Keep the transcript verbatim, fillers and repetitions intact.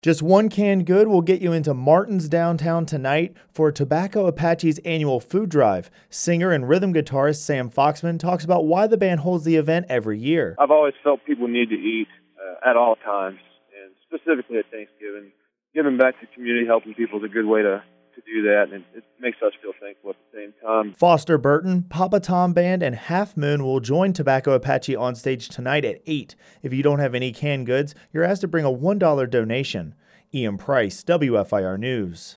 Just one canned good will get you into Martin's downtown tonight for Tobacco Apache's annual food drive. Singer and rhythm guitarist Sam Foxman talks about why the band holds the event every year. I've always felt people need to eat uh, at all times, and specifically at Thanksgiving. Giving back to the community, helping people is a good way to, to do that, and it makes us feel thankful at the same time. Foster Burton, Papa Tom Band, and Half Moon will join Tobacco Apache on stage tonight at eight. If you don't have any canned goods, you're asked to bring a one dollar donation. Ian Price, W F I R News.